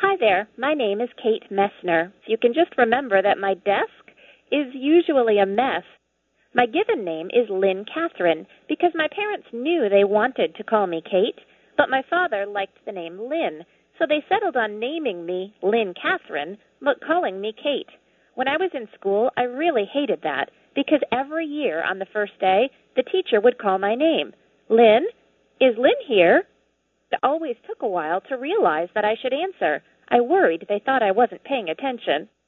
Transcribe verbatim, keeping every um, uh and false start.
Hi there. My name is Kate Messner. You can just remember that my desk is usually a mess. My given name is Lynn Catherine because my parents knew they wanted to call me Kate, but my father liked the name Lynn, so they settled on naming me Lynn Catherine, but calling me Kate. When I was in school, I really hated that because every year on the first day, the teacher would call my name. Lynn? Is Lynn here? It always took a while to realize that I should answer. I worried they thought I wasn't paying attention.